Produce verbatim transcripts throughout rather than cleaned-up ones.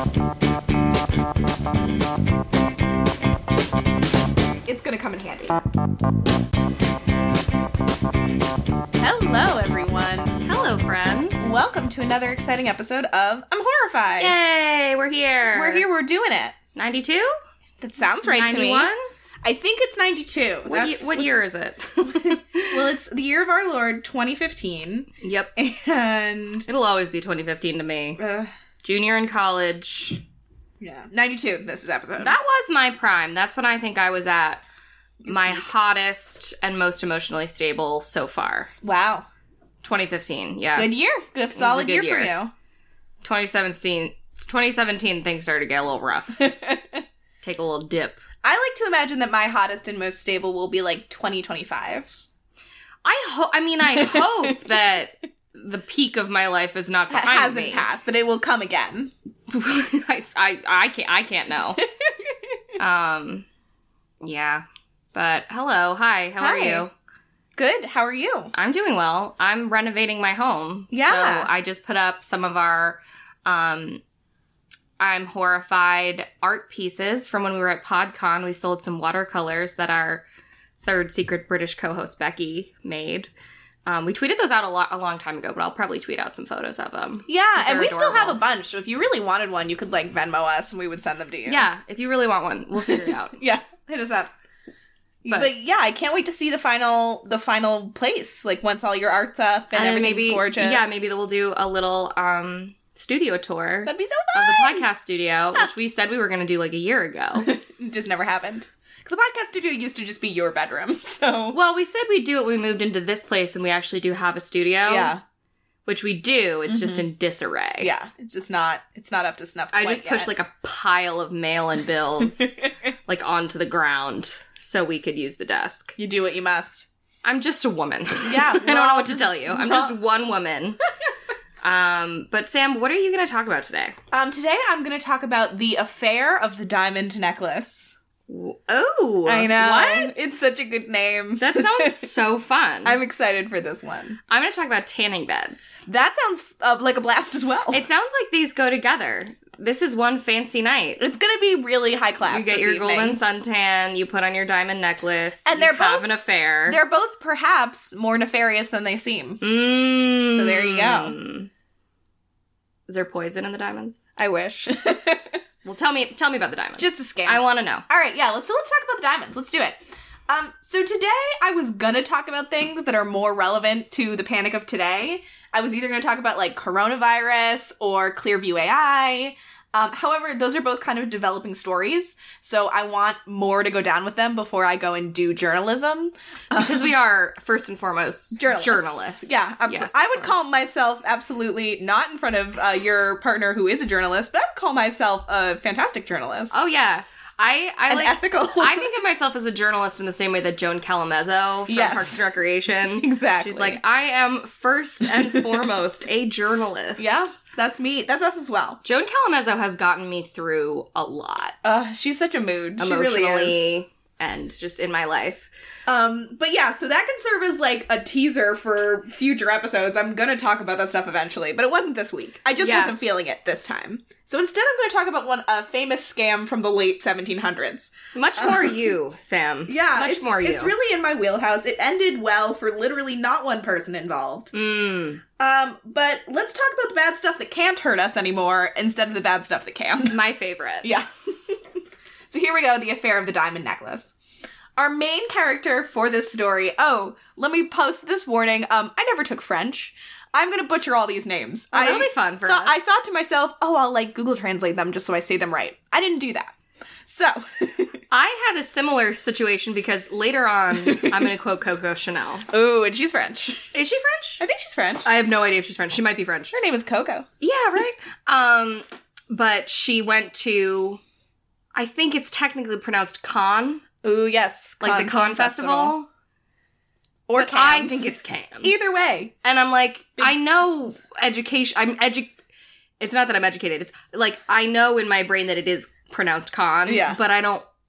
It's gonna come in handy. Hello, everyone. Hello, friends. Welcome to another exciting episode of I'm Horrified. Yay, we're here. We're here, we're doing it. ninety-two? That sounds right ninety-one? to me. I think it's ninety-two. What, ye- what year is it? Well, it's the year of our Lord, twenty fifteen. Yep. And... It'll always be twenty fifteen to me. Uh, Junior in college. yeah. ninety-two, this is episode. That was my prime. That's when I think I was at my hottest and most emotionally stable so far. Wow. twenty fifteen, yeah. Good year. Good, solid good year, year. for you. twenty seventeen, twenty seventeen, things started to get a little rough. Take a little dip. I like to imagine that my hottest and most stable will be like twenty twenty-five. I hope. I mean, I hope that the peak of my life is not behind Hasn't me. passed, that it will come again. I, I, I can't. I can't know. um, yeah. But hello, hi. How Hi. are you? Good. How are you? I'm doing well. I'm renovating my home. Yeah. So I just put up some of our, um, I'm Horrified art pieces from when we were at PodCon. We sold some watercolors that our third secret British co-host Becky made. Um, we tweeted those out a, lot, a long time ago, but I'll probably tweet out some photos of them. Yeah, and They're we still have adorable. a bunch. So if you really wanted one, you could like Venmo us and we would send them to you. Yeah, if you really want one, we'll figure it out. Yeah. Hit us up. But, But- yeah, I can't wait to see the final the final place. Like once all your art's up and, And then everything's maybe, gorgeous. yeah, maybe we'll do a little um, studio tour That'd be so of the fun. podcast studio, which we said we were going to do like a year ago. It just never happened. Because the podcast studio used to just be your bedroom. So Well, we said we'd do it when we moved into this place, and we actually do have a studio. yeah, Which we do. It's just Mhm. in disarray. yeah, it's just not it's not up to snuff. I quite just pushed yet. like a pile of mail and bills like onto the ground so we could use the desk. You do what you must. I'm just a woman. Yeah, I don't know well, what to tell you. I'm just one woman. um, but Sam, what are you going to talk about today? Um, today I'm going to talk about the affair of the diamond necklace. Oh, I know. What? It's such a good name. That sounds so fun. I'm excited for this one. I'm going to talk about tanning beds. That sounds uh, like a blast as well. It sounds like these go together. This is one fancy night. It's going to be really high class. You get this your evening. golden suntan, you put on your diamond necklace, And you they're have both- an affair. They're both perhaps more nefarious than they seem. Mm. So there you go. Is there poison in the diamonds? I wish. Well, tell me tell me about the diamonds. Just a scam. I want to know. All right, yeah. Let's so let's talk about the diamonds. Let's do it. Um, so today I was gonna talk about things that are more relevant to the panic of today. I was either gonna talk about like coronavirus or Clearview A I. Um, however, those are both kind of developing stories, so I want more to go down with them before I go and do journalism. Because we are, first and foremost, Journalists. journalists. Yeah, absolutely. Yes, I of would call course. myself absolutely not in front of uh, your partner who is a journalist, but I would call myself a fantastic journalist. Oh, yeah. I, I and like... ethical. I think of myself as a journalist in the same way that Joan Calamezzo from Yes. Parks and Recreation. Exactly. She's like, I am first and foremost a journalist. Yeah, that's me. That's us as well. Joan Calamezzo has gotten me through a lot. Uh, she's such a mood. She Emotionally really is. and just in my life. Um, but yeah, so that can serve as like a teaser for future episodes. I'm gonna talk about that stuff eventually, but it wasn't this week. I just Yeah. wasn't feeling it this time. So instead, I'm gonna talk about one a famous scam from the late seventeen hundreds. Much more you, Sam. Yeah, Much it's, more you. It's really in my wheelhouse. It ended well for literally not one person involved. Mm. Um, but let's talk about the bad stuff that can't hurt us anymore instead of the bad stuff that can. My favorite. Yeah. So here we go, the affair of the diamond necklace. Our main character for this story, oh, let me post this warning, um, I never took French. I'm gonna butcher all these names. Oh, that'll I be fun for thought, us. I thought to myself, oh, I'll like Google Translate them just so I say them right. I didn't do that. So, I had a similar situation because later on, I'm going to quote Coco Chanel. ooh, and she's French. Is she French? I think she's French. I have no idea if she's French. She might be French. Her name is Coco. Yeah, right? um, but she went to, I think it's technically pronounced Cannes, Ooh, yes. like the Cannes Festival. Or But Cannes. I think it's Cannes. Either way. And I'm like, I know education, I'm edu- it's not that I'm educated, it's like, I know in my brain that it is pronounced Cannes, Yeah. but I don't,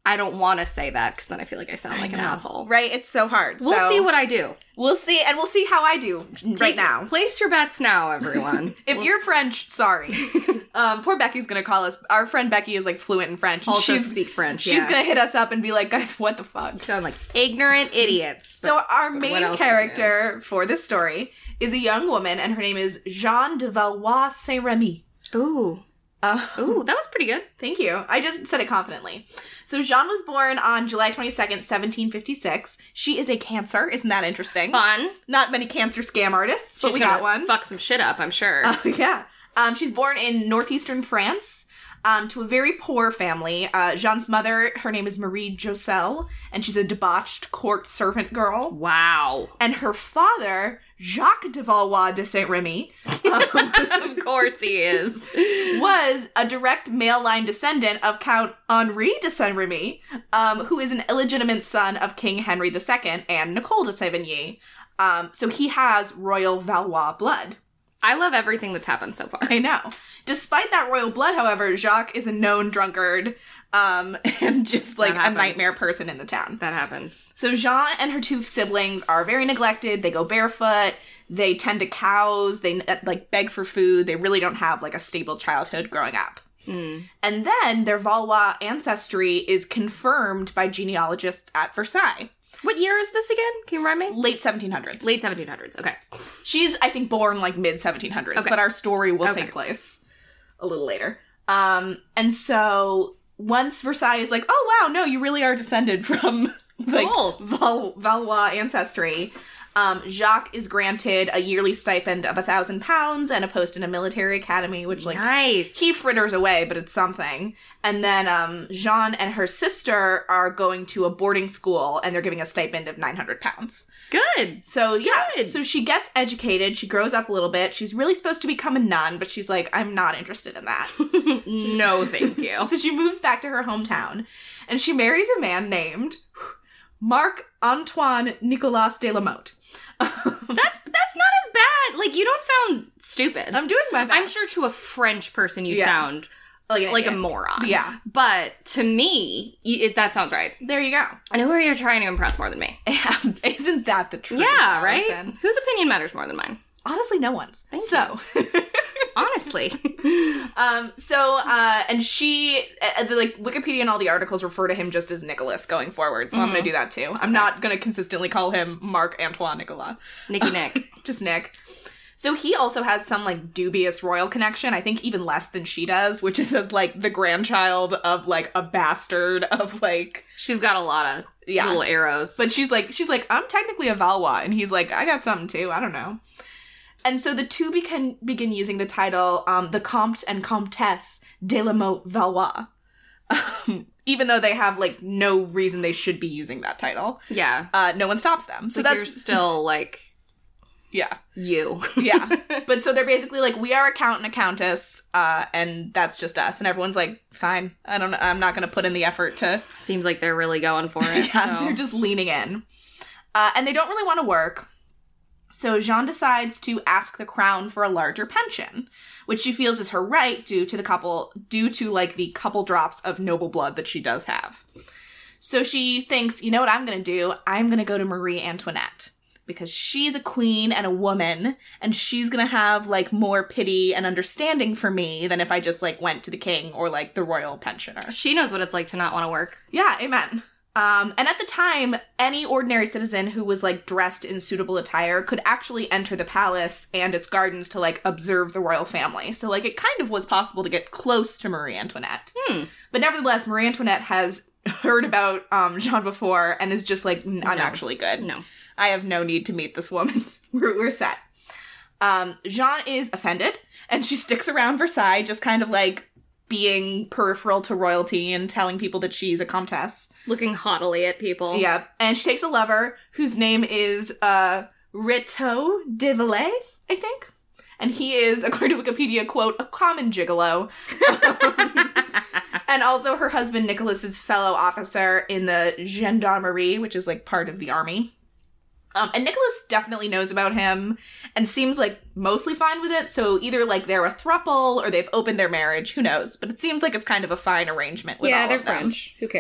I don't want to say that because then I feel like I sound like I an know. asshole. Right? It's so hard. We'll so see what I do. We'll see, and we'll see how I do right Take- now. Place your bets now, everyone. If We'll you're French, sorry. um, poor Becky's gonna call us. Our friend Becky is like fluent in French. And also she's, speaks French. she's yeah. gonna hit us up and be like, guys, what the fuck? sound like ignorant idiots. So but our what main else is character for this story is a young woman, and her name is Jeanne de Valois Saint-Remy. Ooh. Uh, Ooh, that was pretty good. Thank you. I just said it confidently. So Jeanne was born on July twenty-second, seventeen fifty-six. She is a Cancer. Isn't that interesting? Fun. Not many Cancer scam artists, but She's we gonna got one. fuck some shit up, I'm sure. Uh, yeah. Um, she's born in northeastern France um, to a very poor family. Uh, Jeanne's mother, her name is Marie Joselle, and she's a debauched court servant girl. Wow. And her father, Jacques de Valois de Saint-Remy, um, Of course he is. was a direct male line descendant of Count Henri de Saint-Remy, um, who is an illegitimate son of King Henry the Second and Nicole de Sévigné. Um, so he has royal Valois blood. I love everything that's happened so far. I know. Despite that royal blood, however, Jacques is a known drunkard um, and just like That a happens. nightmare person in the town. That happens. So Jean and her two siblings are very neglected. They go barefoot. They tend to cows. They like beg for food. They really don't have like a stable childhood growing up. Mm. And then their Valois ancestry is confirmed by genealogists at Versailles. What year is this again? Can you remind me? Late seventeen hundreds. Late seventeen hundreds. Okay. She's, I think, born like mid seventeen hundreds, Okay. but our story will Okay. take place a little later. Um, and so once Versailles is like, oh wow, no, you really are descended from like Cool. Val- Valois ancestry. Um, Jacques is granted a yearly stipend of a thousand pounds and a post in a military academy, which like Nice. he fritters away, but it's something. And then um, Jeanne and her sister are going to a boarding school, and they're giving a stipend of nine hundred pounds. Good. So yeah, Good. so she gets educated. She grows up a little bit. She's really supposed to become a nun, but she's like, I'm not interested in that. No, thank you. So she moves back to her hometown, and she marries a man named Marc Antoine Nicolas de la Motte. That's that's not as bad. Like, you don't sound stupid. I'm doing my best. I'm sure to a French person you Yeah. sound like, an like a idiot. moron. Yeah. But to me, y- it, that sounds right. There you go. And who are you trying to impress more than me? Isn't that the truth? Yeah, right? Allison? Whose opinion matters more than mine? Honestly, no one's. Thank so. Honestly. Um, so, uh, and she, uh, the, like, Wikipedia and all the articles refer to him just as Nicholas going forward, so I'm Mhm. gonna do that too. I'm not gonna consistently call him Marc Antoine Nicolas. Nicky Nick. Just Nick. So he also has some, like, dubious royal connection, I think even less than she does, which is as, like, the grandchild of, like, a bastard of, like, She's got a lot of Yeah. little arrows. but she's like, she's like, I'm technically a Valois, and he's like, I got something too, I don't know. And so the two begin begin using the title, um, the Comte and Comtesse de la Motte Valois. Um, even though they have, like, no reason they should be using that title. yeah. Uh, no one stops them. So So like that's, you're still, like, yeah, you. yeah. But so they're basically like, we are a count and a countess, uh, and that's just us. And everyone's like, fine, I don't know, I'm not going to put in the effort to, Seems like they're really going for it. yeah, so. they're just leaning in. Uh, and they don't really want to work. So Jeanne decides to ask the crown for a larger pension, which she feels is her right due to the couple, due to like the couple drops of noble blood that she does have. So she thinks, you know what I'm going to do? I'm going to go to Marie Antoinette because she's a queen and a woman, and she's going to have like more pity and understanding for me than if I just like went to the king or like the royal pensioner. She knows what it's like to not want to work. Yeah, amen. Um, and at the time, any ordinary citizen who was, like, dressed in suitable attire could actually enter the palace and its gardens to, like, observe the royal family. So, like, it kind of was possible to get close to Marie Antoinette. Hmm. But nevertheless, Marie Antoinette has heard about um, Jeanne before and is just like, I'm No. actually good. No. I have no need to meet this woman. we're, we're set. Um, Jeanne is offended, and she sticks around Versailles, just kind of, like, being peripheral to royalty and telling people that she's a comtesse. Looking haughtily at people. Yeah, and she takes a lover whose name is uh, Rito de Villers, I think. And he is, according to Wikipedia, quote, a common gigolo. And also her husband, Nicholas's fellow officer in the gendarmerie, which is, like, part of the army. Um, and Nicholas definitely knows about him and seems, like, mostly fine with it. So either, like, they're a throuple or they've opened their marriage. Who knows? But it seems like it's kind of a fine arrangement with yeah, all they're of them. French. Who cares?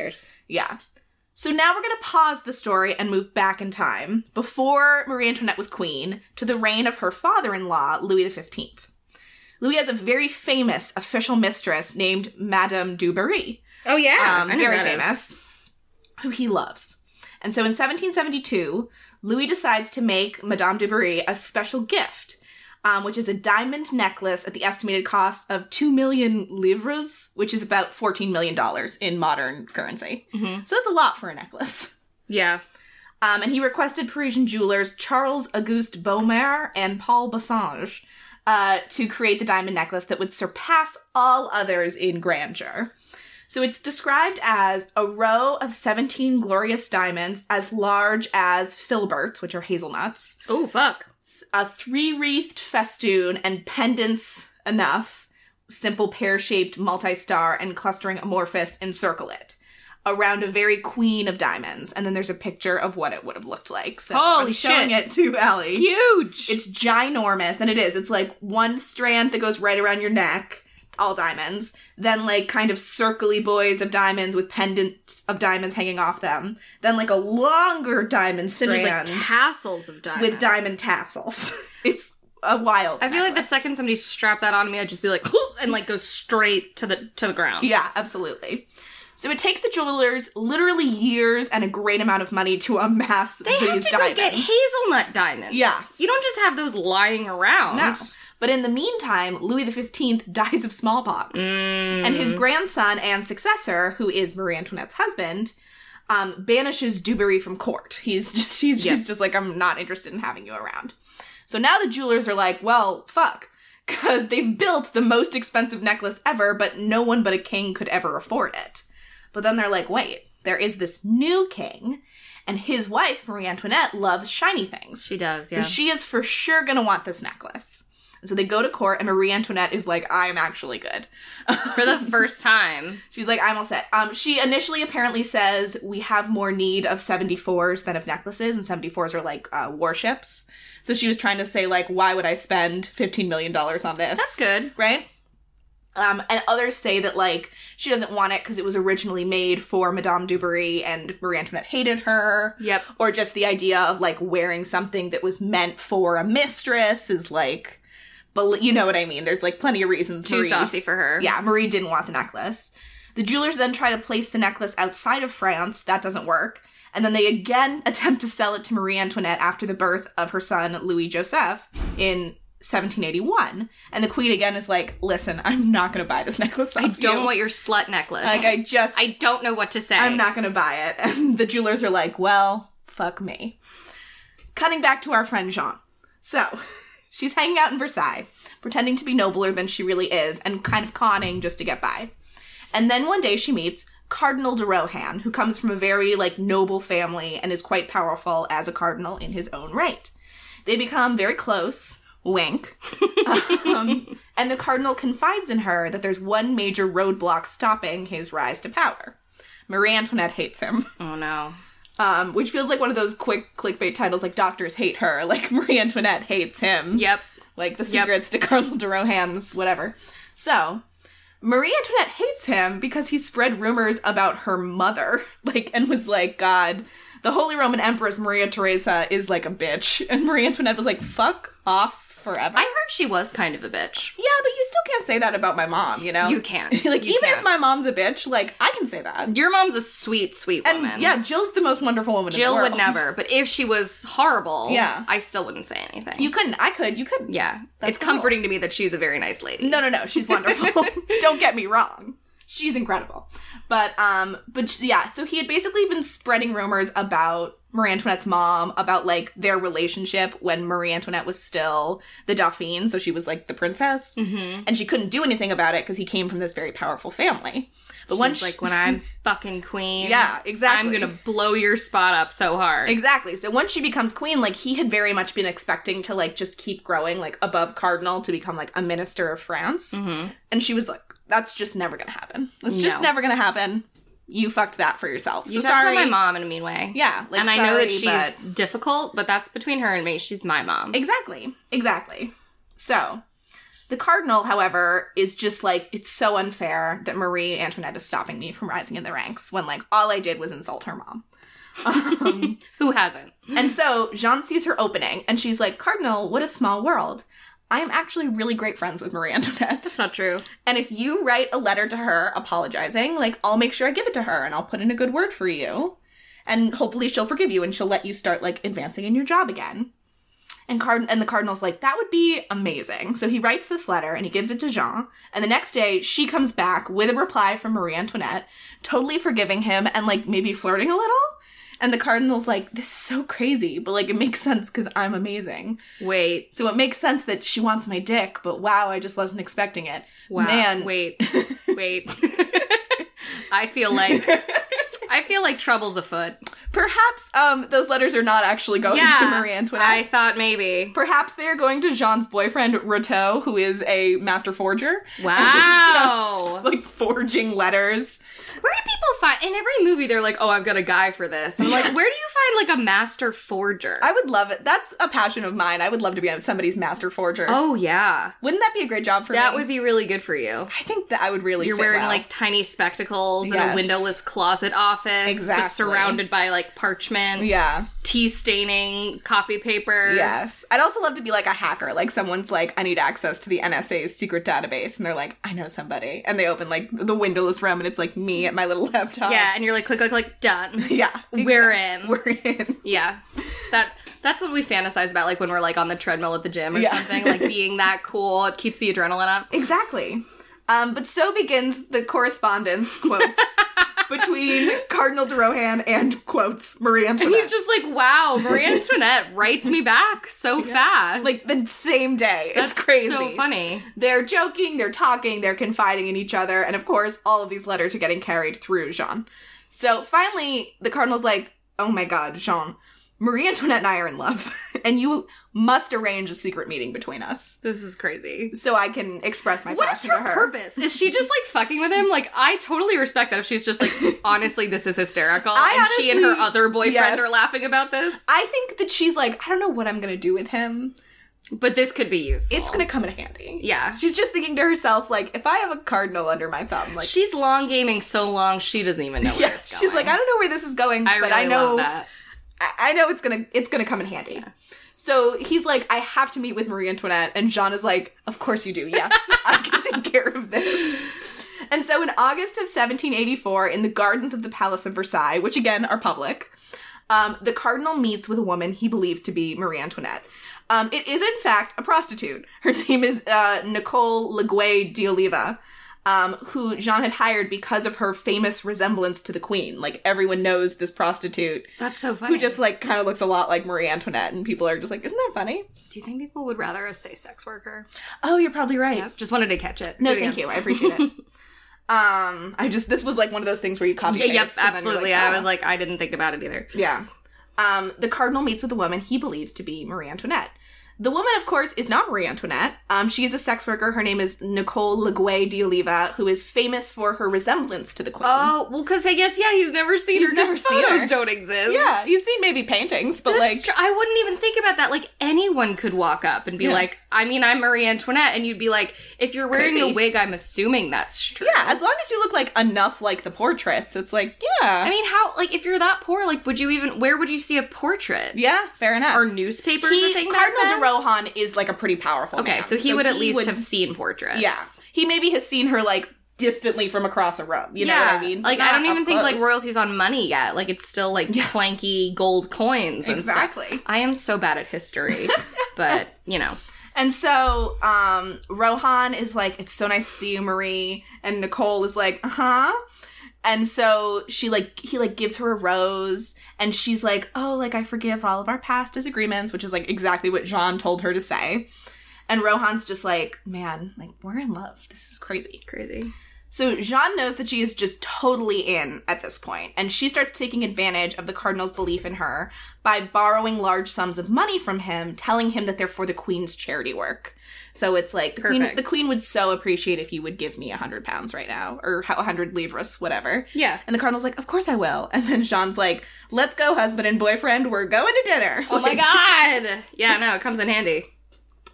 Yeah. So now we're going to pause the story and move back in time, before Marie Antoinette was queen, to the reign of her father-in-law, Louis the fifteenth. Louis has a very famous official mistress named Madame du Barry. Oh, yeah. Um, very famous. Is. Who he loves. And so in seventeen seventy-two, Louis decides to make Madame du Barry a special gift, um, which is a diamond necklace at the estimated cost of two million livres, which is about fourteen million dollars in modern currency. Mm-hmm. So that's a lot for a necklace. Yeah. Um, and he requested Parisian jewelers Charles Auguste Beaumer and Paul Bassange uh, to create the diamond necklace that would surpass all others in grandeur. So it's described as a row of seventeen glorious diamonds as large as filberts, which are hazelnuts. Oh, fuck. A three-wreathed festoon and pendants enough, simple pear-shaped multi-star and clustering amorphous encircle it around a very queen of diamonds. And then there's a picture of what it would have looked like. So Holy I'm showing shit. it to Allie. Huge! It's ginormous, and it is. It's like one strand that goes right around your neck, all diamonds, then like kind of circly buoys of diamonds with pendants of diamonds hanging off them, then like a longer diamond so strand just like tassels of diamonds with diamond tassels. It's a wild I feel necklace. like the second somebody strapped that on me, I'd just be like, and like go straight to the to the ground. Yeah, absolutely. So it takes the jewelers literally years and a great amount of money to amass they these have to diamonds. go get hazelnut diamonds. Yeah. You don't just have those lying around. No. But in the meantime, Louis the fifteenth dies of smallpox. Mm. And his grandson and successor, who is Marie Antoinette's husband, um, banishes Du Barry from court. He's just, he's, yeah. he's just like, I'm not interested in having you around. So now the jewelers are like, well, fuck. Because they've built the most expensive necklace ever, but no one but a king could ever afford it. But then they're like, wait, there is this new king, and his wife, Marie Antoinette, loves shiny things. She does, yeah. So she is for sure going to want this necklace. And so they go to court, and Marie Antoinette is like, I'm actually good. For the first time. She's like, I'm all set. Um, she initially apparently says, we have more need of seventy-fours than of necklaces, and seventy-fours are like uh, warships. So she was trying to say, like, why would I spend fifteen million dollars on this? That's good. Right? Um, and others say that, like, she doesn't want it because it was originally made for Madame du Barry and Marie Antoinette hated her. Yep. Or just the idea of, like, wearing something that was meant for a mistress is, like... But you know what I mean. There's, like, plenty of reasons. Too Marie, saucy for her. Yeah, Marie didn't want the necklace. The jewelers then try to place the necklace outside of France. That doesn't work. And then they again attempt to sell it to Marie Antoinette after the birth of her son, Louis Joseph, in seventeen eighty-one. And the queen again is like, listen, I'm not going to buy this necklace off I don't you. want your slut necklace. Like, I just... I don't know what to say. I'm not going to buy it. And the jewelers are like, well, fuck me. Cutting back to our friend Jean. So... She's hanging out in Versailles, pretending to be nobler than she really is, and kind of conning just to get by. And then one day she meets Cardinal de Rohan, who comes from a very, like, noble family and is quite powerful as a cardinal in his own right. They become very close, wink, um, and the cardinal confides in her that there's one major roadblock stopping his rise to power. Marie Antoinette hates him. Oh, no. Um, which feels like one of those quick clickbait titles, like Doctors Hate Her, like Marie Antoinette hates him. Yep. Like The Secrets yep. to Cardinal de Rohan's whatever. So, Marie Antoinette hates him because he spread rumors about her mother, like, and was like, God, the Holy Roman Empress Maria Theresa is like a bitch. And Marie Antoinette was like, fuck off forever. I heard she was kind of a bitch. Yeah, but you still can't say that about my mom, you know? You can't. Like, you even can't. if my mom's a bitch, like, I can say that. Your mom's a sweet, sweet woman. And yeah, Jill's the most wonderful woman Jill in the world. would never, but if she was horrible, yeah. I still wouldn't say anything. You couldn't. I could. You couldn't. Yeah. That's it's cool. comforting to me that she's a very nice lady. No, no, no. She's wonderful. Don't get me wrong. She's incredible. But, um, but yeah, so he had basically been spreading rumors about Marie Antoinette's mom, about, like, their relationship when Marie Antoinette was still the Dauphine, so she was, like, the princess. Mm-hmm. And she couldn't do anything about it because he came from this very powerful family. But She's once like, when I'm fucking queen, yeah, exactly. I'm gonna blow your spot up so hard. Exactly. So once she becomes queen, like, he had very much been expecting to, like, just keep growing, like, above cardinal to become, like, a minister of France. Mm-hmm. And she was like, that's just never gonna happen. That's just No. never gonna happen. You fucked that for yourself. You so talked sorry. about my mom in a mean way. Yeah. Like, and I sorry, know that she's but... difficult, but that's between her and me. She's my mom. Exactly. Exactly. So, The cardinal, however, is just like, it's so unfair that Marie Antoinette is stopping me from rising in the ranks when, like, all I did was insult her mom. Um, Who hasn't? and so Jean sees her opening, and she's like, Cardinal, what a small world. I am actually really great friends with Marie Antoinette. That's not true. And if you write a letter to her apologizing, like, I'll make sure I give it to her, and I'll put in a good word for you. And hopefully she'll forgive you, and she'll let you start, like, advancing in your job again. And Card- and the cardinal's like, that would be amazing. So he writes this letter, and he gives it to Jean. And the next day, she comes back with a reply from Marie Antoinette, totally forgiving him and, like, maybe flirting a little. And the cardinal's like, this is so crazy, but, like, it makes sense because I'm amazing. Wait. So it makes sense that she wants my dick, but wow, I just wasn't expecting it. Wow. Man. Wait. Wait. I feel like... I feel like trouble's afoot. Perhaps um, those letters are not actually going yeah, to Marie Antoinette. I thought maybe. Perhaps they are going to Jean's boyfriend, Rateau, who is a master forger. Wow. And is just, like, forging letters. Where do people find... In every movie, they're like, oh, I've got a guy for this. I'm like, where do you find, like, a master forger? I would love it. That's a passion of mine. I would love to be somebody's master forger. Oh, yeah. Wouldn't that be a great job for that me? would be really good for you. I think that I would really You're fit wearing, well. like, tiny spectacles in Yes. a windowless closet office. Exactly. But surrounded by, like, parchment. Yeah. Tea staining copy paper. Yes. I'd also love to be like a hacker. Like someone's like, I need access to the N S A's secret database. And they're like, I know somebody. And they open like the windowless room and it's like me at my little laptop. Yeah, and you're like, click, click, click, done. Yeah. We're exactly. in. We're in. Yeah. That that's what we fantasize about, like when we're like on the treadmill at the gym or Yeah. something. Like being that cool. It keeps the adrenaline up. Exactly. Um, but so begins the correspondence, quotes, between Cardinal de Rohan and, quotes, Marie And Antoinette. he's just like, wow, Marie Antoinette writes me back so fast. like the same day. That's it's crazy. so funny. They're joking, they're talking, they're confiding in each other, and of course, all of these letters are getting carried through Jean. So finally, the cardinal's like, oh my god, Jean, Marie Antoinette and I are in love, and you must arrange a secret meeting between us This is crazy. so I can express my What is passion her to her. purpose? Is she just like fucking with him? Like, I totally respect that if she's just like, honestly, this is hysterical. I and she and her honestly- other boyfriend yes. are laughing about this. I think that she's like, I don't know what I'm gonna do with him. But this could be useful. It's gonna come in handy. Yeah. She's just thinking to herself, like, if I have a cardinal under my thumb, like, She's long gaming so long, she doesn't even know where yeah, it's going. she's like, I don't know where this is going, I but really I know love that. I, I know it's gonna it's gonna come in handy. Yeah. So he's like, I have to meet with Marie Antoinette, and Jean is like, of course you do, yes, I can take care of this. And so in August of seventeen eighty-four, in the gardens of the Palace of Versailles, which again are public, um, the cardinal meets with a woman he believes to be Marie Antoinette. Um, it is, in fact, a prostitute. Her name is uh, Nicole Leguay d'Oliva, um, who Jean had hired because of her famous resemblance to the queen. Like, everyone knows this prostitute That's so funny. who just, like, kind of looks a lot like Marie Antoinette, and people are just like, isn't that funny? Do you think people would rather us say sex worker? Oh, you're probably right. Yeah. Just wanted to catch it. No, Do it thank again. you. I appreciate it. um, I just, this was, like, one of those things where you copy Yeah, paste. yep, and then you're absolutely. like, I "Oh." was like, I didn't think about it either. Yeah. Um, the cardinal meets with a woman he believes to be Marie Antoinette. The woman, of course, is not Marie Antoinette. Um, she is a sex worker. Her name is Nicole Leguay d'Oliva, who is famous for her resemblance to the queen. Oh, well, because I guess, yeah, he's never seen He's her. never 'cause seen photos her. don't exist. Yeah, you've seen maybe paintings, but, That's like... tr- I wouldn't even think about that. Like, anyone could walk up and be Yeah. like, I mean, I'm Marie Antoinette. And you'd be like, if you're wearing Could a be. wig, I'm assuming that's true. Yeah, as long as you look, like, enough like the portraits, it's like, yeah. I mean, how, like, if you're that poor, like, would you even, where would you see a portrait? yeah, fair enough. Are newspapers he, a thing back Cardinal then? de Rohan is, like, a pretty powerful Okay, man. so he would at least would- have seen portraits. Yeah. He maybe has seen her, like, distantly from across a room. You know yeah. what I mean? Like, Not I don't even up think, like, close. royalty's on money yet. Like, it's still, like, Yeah. clanky gold coins and Exactly. stuff. I am so bad at history. But, you know. And so, um, Rohan is like, it's so nice to see you, Marie. And Nicole is like, uh-huh. And so she, like, he, like, gives her a rose. And she's like, oh, like, I forgive all of our past disagreements, which is, like, exactly what Jean told her to say. And Rohan's just like, man, like, we're in love. This is crazy. Crazy. So Jean knows that she is just totally in at this point, and she starts taking advantage of the cardinal's belief in her by borrowing large sums of money from him, telling him that they're for the queen's charity work. So it's like, the queen, Perfect. the queen would so appreciate if you would give me a hundred pounds right now, or a hundred livres, whatever. Yeah. And the cardinal's like, of course I will. And then Jean's like, let's go, husband and boyfriend, we're going to dinner. Oh my Like- god! Yeah, no, it comes in handy.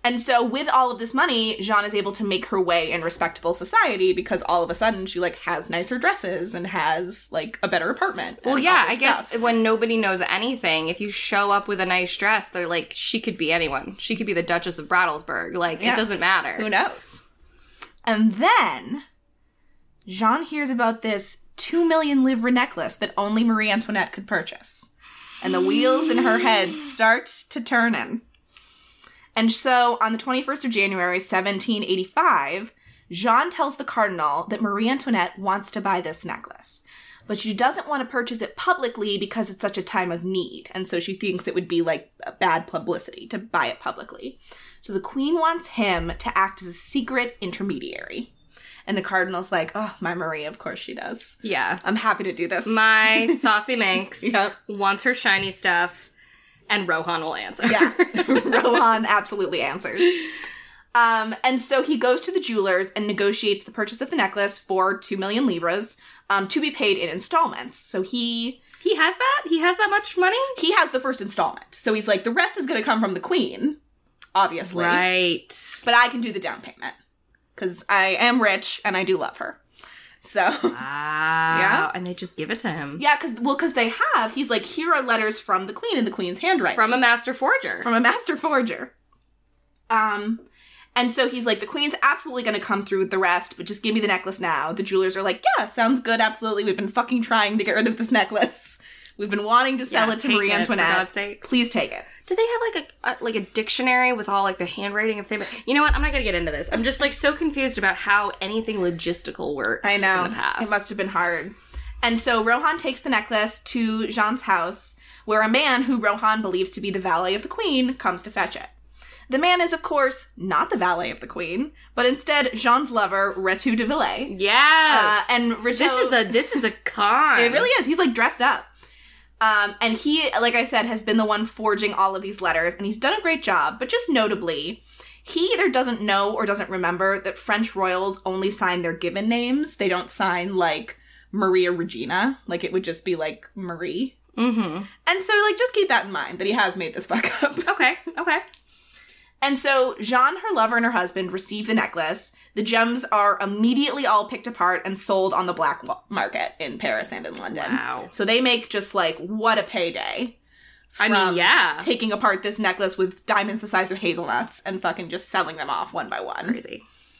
And so with all of this money, Jeanne is able to make her way in respectable society because all of a sudden she, like, has nicer dresses and has, like, a better apartment. Well, yeah, I stuff. guess when nobody knows anything, if you show up with a nice dress, they're like, she could be anyone. She could be the Duchess of Brattlesburg. Like, yeah. It doesn't matter. Who knows? And then Jeanne hears about this two million livre necklace that only Marie Antoinette could purchase. And the wheels in her head start to turn in. And so, on the twenty-first of January, seventeen eighty-five, Jeanne tells the cardinal that Marie Antoinette wants to buy this necklace. But she doesn't want to purchase it publicly because it's such a time of need. And so she thinks it would be, like, bad publicity to buy it publicly. So the queen wants him to act as a secret intermediary. And the cardinal's like, oh, my Marie, of course she does. Yeah. I'm happy to do this. My saucy minx Yep. wants her shiny stuff. And Rohan will answer. Yeah. Rohan absolutely answers. Um, and so he goes to the jewelers and negotiates the purchase of the necklace for two million libras um, to be paid in installments. So he... He has that? He has that much money? He has the first installment. So he's like, the rest is going to come from the queen, obviously. Right. But I can do the down payment. Because I am rich and I do love her. So, wow. Yeah. And they just give it to him. Yeah, because, well, because they have, he's like, here are letters from the queen in the queen's handwriting. From a master forger. From a master forger. Um, and so he's like, the queen's absolutely going to come through with the rest, but just give me the necklace now. The jewelers are like, yeah, sounds good, absolutely. We've been fucking trying to get rid of this necklace. We've been wanting to sell yeah, it to Marie it, Antoinette. For God's sakes. Please take it. Do they have like a, a like a dictionary with all like the handwriting of famous? You know what? I'm not gonna get into this. I'm just like so confused about how anything logistical worked. I know. In the past. It must have been hard. And so Rohan takes the necklace to Jeanne's house, where a man who Rohan believes to be the valet of the queen comes to fetch it. The man is, of course, not the valet of the queen, but instead Jeanne's lover, Retu de Villers. Yes. Uh, and Retu, this is a this is a con. It really is. He's like dressed up. Um, and he, like I said, has been the one forging all of these letters, and he's done a great job. But just notably, he either doesn't know or doesn't remember that French royals only sign their given names. They don't sign, like, Maria Regina. Like, it would just be, like, Marie. Mm-hmm. And so, like, just keep that in mind, that he has made this fuck up. Okay, okay. And so Jeanne, her lover, and her husband receive the necklace. The gems are immediately all picked apart and sold on the black market in Paris and in London. Wow. So they make just, like, what a payday. I mean, yeah. Taking apart this necklace with diamonds the size of hazelnuts and fucking just selling them off one by one. Crazy.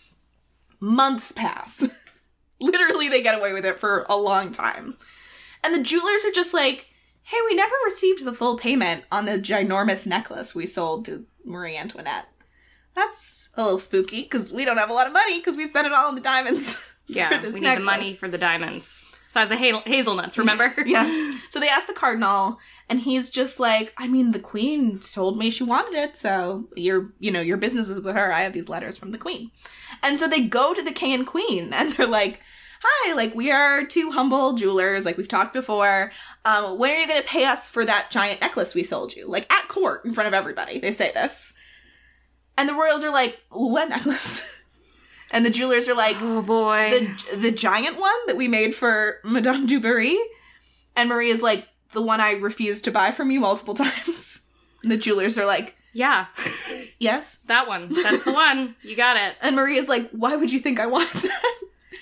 Months pass. Literally, they get away with it for a long time. And the jewelers are just like, hey, we never received the full payment on the ginormous necklace we sold to Marie Antoinette. That's a little spooky, because we don't have a lot of money, because we spent it all on the diamonds. Yeah, for this we need necklace. the money for the diamonds. Size of ha- hazelnuts, remember? Yes. So they ask the cardinal, and he's just like, I mean, the queen told me she wanted it, so your, you know, your business is with her. I have these letters from the queen. And so they go to the king and queen, and they're like, hi, like, we are two humble jewelers, like we've talked before. Um, when are you going to pay us for that giant necklace we sold you? Like, at court, in front of everybody, they say this. And the royals are like, what necklace? And the jewelers are like, oh boy, the the giant one that we made for Madame du Barry. And Marie is like, the one I refused to buy from you multiple times. And the jewelers are like, yeah, yes, that one. That's the one. You got it. And Marie is like, why would you think I wanted that?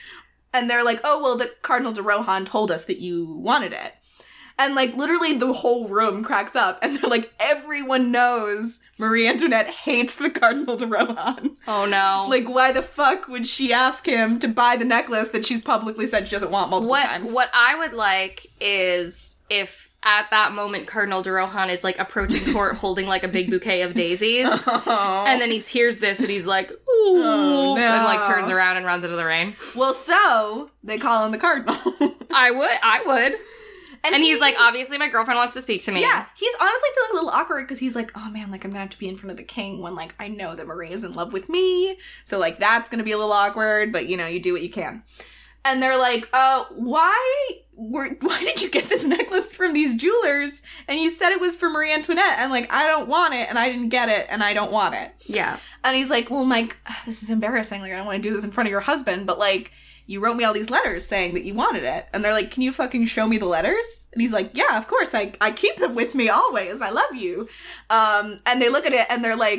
And they're like, oh, well, the Cardinal de Rohan told us that you wanted it. And, like, literally the whole room cracks up. And they're like, everyone knows Marie Antoinette hates the Cardinal de Rohan. Oh, no. Like, why the fuck would she ask him to buy the necklace that she's publicly said she doesn't want multiple what, times? What I would like is if at that moment Cardinal de Rohan is, like, approaching court holding, like, a big bouquet of daisies. Oh. And then he hears this and he's like, ooh. Oh, no. And, like, turns around and runs into the rain. Well, so they call him the Cardinal. I would. I would. And, and he, he's like, obviously, my girlfriend wants to speak to me. Yeah, he's honestly feeling a little awkward because he's like, oh man, like, I'm gonna have to be in front of the king when, like, I know that Marie is in love with me. So, like, that's gonna be a little awkward, but, you know, you do what you can. And they're like, uh, why were, why did you get this necklace from these jewelers? And you said it was for Marie Antoinette. And, like, I don't want it, and I didn't get it, and I don't want it. Yeah. And he's like, well, Mike, this is embarrassing. Like, I don't want to do this in front of your husband, but, like, you wrote me all these letters saying that you wanted it. And they're like, can you fucking show me the letters? And he's like, yeah, of course. I, I keep them with me always. I love you. Um, and they look at it and they're like,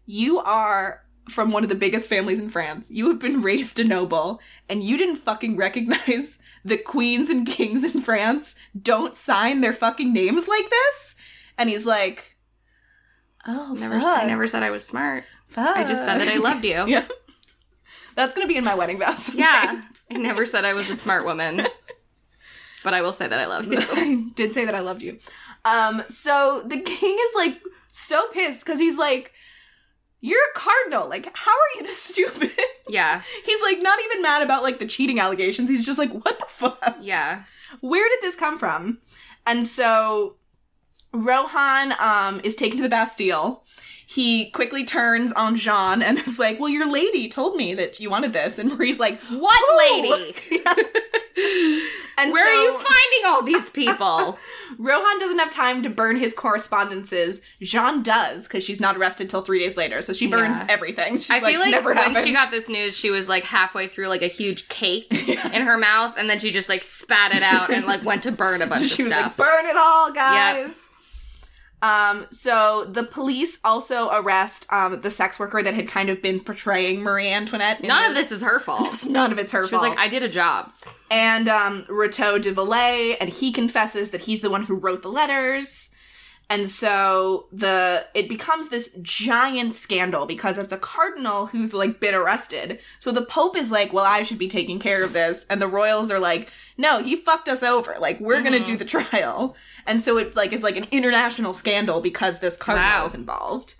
you are from one of the biggest families in France. You have been raised a noble, and you didn't fucking recognize that queens and kings in France don't sign their fucking names like this? And he's like, oh, Never, fuck. I never said I was smart. Fuck. I just said that I loved you. Yeah. That's going to be in my wedding vows someday. Yeah. I never said I was a smart woman. But I will say that I love you. I did say that I loved you. Um, so the king is, like, so pissed because he's like, you're a cardinal. Like, how are you this stupid? Yeah. He's, like, not even mad about, like, the cheating allegations. He's just like, what the fuck? Yeah. Where did this come from? And so Rohan um, is taken to the Bastille. He quickly turns on Jean and is like, well, your lady told me that you wanted this. And Marie's like, what "Who?" lady? Yeah. And Where so, are you finding all these people? Rohan doesn't have time to burn his correspondences. Jean does, because she's not arrested till three days later. So she burns Yeah. everything. She's I feel like never when happened. she got this news, she was like halfway through like a huge cake in her mouth, and then she just like spat it out and like went to burn a bunch she of was stuff. like, burn it all, guys. Um, so the police also arrest um, the sex worker that had kind of been portraying Marie Antoinette. in None of this is her fault. None of it's her She was fault. like, I did a job. And um, Rateau de Valet, and he confesses that he's the one who wrote the letters. And so the it becomes this giant scandal because it's a cardinal who's, like, been arrested. So the Pope is like, well, I should be taking care of this. And the royals are like, no, he fucked us over. Like, we're mm-hmm. going to do the trial. And so it, like, is like an international scandal because this cardinal Wow. is involved.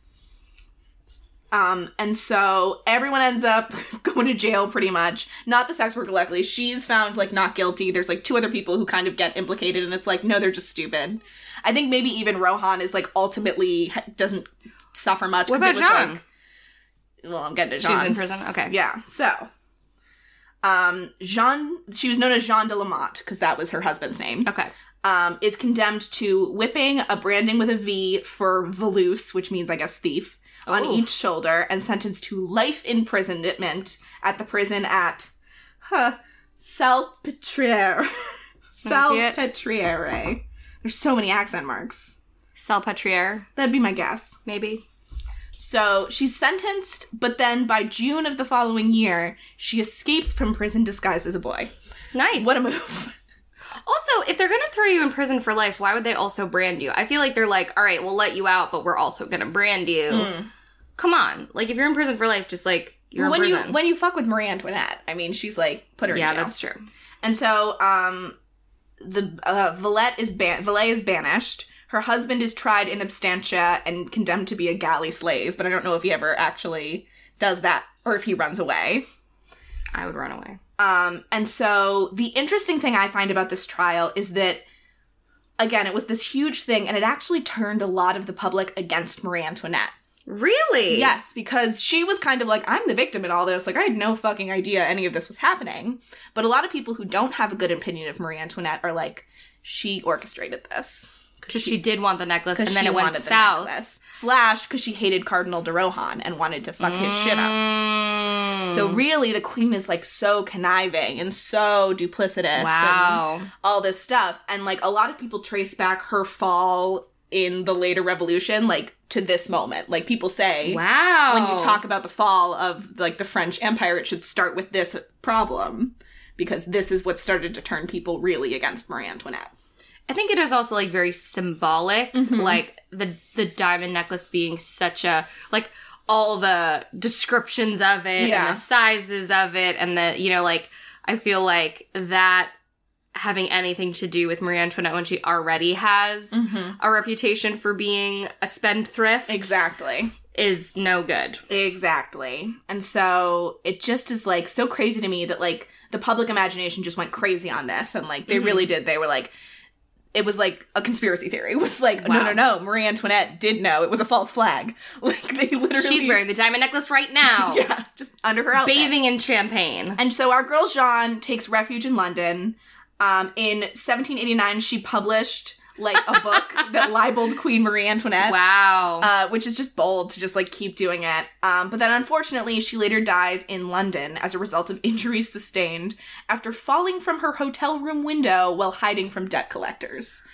Um, and so everyone ends up going to jail pretty much. Not the sex worker, luckily. She's found, like, not guilty. There's, like, two other people who kind of get implicated, and it's like, no, they're just stupid. I think maybe even Rohan is, like, ultimately doesn't suffer much. What 'cause about it was, Jean? Like, well, I'm getting to Jean. She's in prison? Okay. Yeah, so. Um, Jean, she was known as Jean de Lamotte, because that was her husband's name. Okay. Um, is condemned to whipping, a branding with a V for Valouse, which means, I guess, thief, on Ooh. each shoulder, and sentenced to life imprisonment at the prison at huh, Salpêtrière. Salpêtrière. There's so many accent marks. Salpêtrière, That'd be my guess. maybe. So she's sentenced, but then by June of the following year, she escapes from prison disguised as a boy. Nice. What a move. Also, if they're going to throw you in prison for life, why would they also brand you? I feel like they're like, all right, we'll let you out, but we're also going to brand you. Mm. Come on. Like, if you're in prison for life, just, like, you're when in prison. You, when you fuck with Marie Antoinette, I mean, she's like, put her yeah, in jail. that's true. And so, um, the uh, Valette is ban- Valet is banished. Her husband is tried in absentia and condemned to be a galley slave, but I don't know if he ever actually does that or if he runs away. I would run away. Um, and so the interesting thing I find about this trial is that, again, it was this huge thing, and it actually turned a lot of the public against Marie Antoinette. Really? Yes, because she was kind of like, I'm the victim in all this. Like, I had no fucking idea any of this was happening. But a lot of people who don't have a good opinion of Marie Antoinette are like, she orchestrated this. Because she, she did want the necklace, and then she it went wanted south. The necklace. Slash, because she hated Cardinal de Rohan and wanted to fuck his shit up. Mm. So really, the queen is, like, so conniving and so duplicitous. Wow. And all this stuff. And, like, a lot of people trace back her fall in the later revolution, like, to this moment. Like, people say, wow. when you talk about the fall of, like, the French Empire, it should start with this problem. Because this is what started to turn people really against Marie Antoinette. I think it is also, like, very symbolic, mm-hmm. like, the the diamond necklace being such a, like, all the descriptions of it, yeah. and the sizes of it, and the, you know, like, I feel like that having anything to do with Marie Antoinette when she already has mm-hmm. a reputation for being a spendthrift. Exactly. Is no good. Exactly. And so, it just is, like, so crazy to me that, like, the public imagination just went crazy on this, and, like, they mm-hmm. really did. They were, like, it was like a conspiracy theory. It was like, wow. no, no, no, Marie Antoinette did know. It was a false flag. Like, they literally... She's wearing the diamond necklace right now. Yeah, just under her outfit. Bathing in champagne. And so our girl Jean takes refuge in London. Um, in seventeen eighty-nine, she published, like, a book that libeled Queen Marie Antoinette. Wow. Uh, which is just bold to just, like, keep doing it. Um, but then, unfortunately, she later dies in London as a result of injuries sustained after falling from her hotel room window while hiding from debt collectors.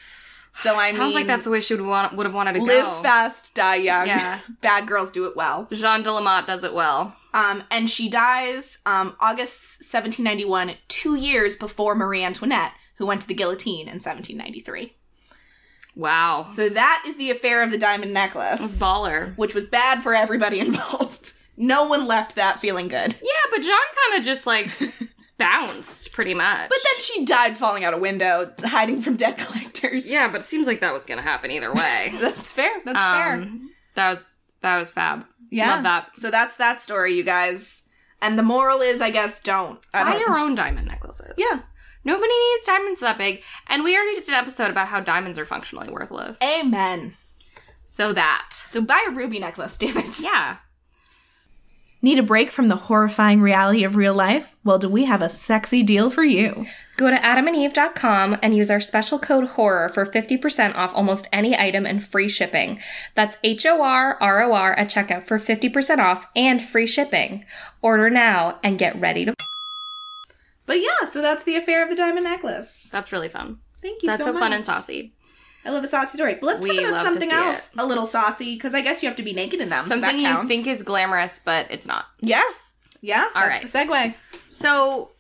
So I Sounds mean, like that's the way she would want would have wanted to live go. fast, die young. Yeah. Bad girls do it well. Jeanne de la Motte does it well. Um, and she dies um, August seventeen ninety-one, two years before Marie Antoinette, who went to the guillotine in seventeen ninety-three. Wow. So that is the affair of the diamond necklace, Baller. which was bad for everybody involved. No one left that feeling good. Yeah, but Jeanne kind of just, like, bounced, pretty much. But then she died falling out a window, hiding from debt collectors. Yeah, but it seems like that was gonna happen either way. That's fair. That's fair. Um, that was, that was fab. Yeah. Love that. So that's that story, you guys. And the moral is, I guess, don't. I Buy don't. your own diamond necklaces. Yeah. Nobody needs diamonds that big. And we already did an episode about how diamonds are functionally worthless. Amen. So that. So buy a ruby necklace, damn it. Yeah. Need a break from the horrifying reality of real life? Well, do we have a sexy deal for you? Go to adam and eve dot com and use our special code HORROR for fifty percent off almost any item and free shipping. That's H O R R O R at checkout for fifty percent off and free shipping. Order now and get ready to... But yeah, so that's the affair of the diamond necklace. That's really fun. Thank you That's so, so much. fun and saucy. I love a saucy story. But let's We talk about love to something see else a little saucy, because I guess you have to be naked in them, so Something that you counts. think is glamorous, but it's not. Yeah. Yeah, All that's right. the segue. So...